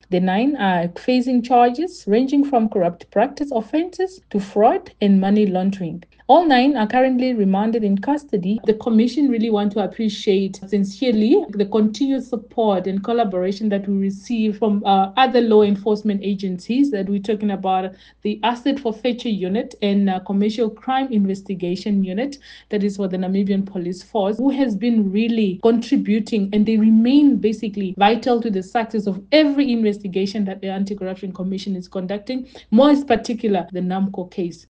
The 9 are facing charges ranging from corrupt practice offenses to fraud and money laundering. All 9 are currently remanded in custody. The Commission really want to appreciate sincerely the continued support and collaboration that we receive from other law enforcement agencies that we're talking about, the Asset Forfeiture Unit and Commercial Crime Investigation Unit, that is for the Namibian Police Force, who has been really contributing, and they remain basically vital to the success of every investigation that the Anti-Corruption Commission is conducting, more in particular the NAMCO case.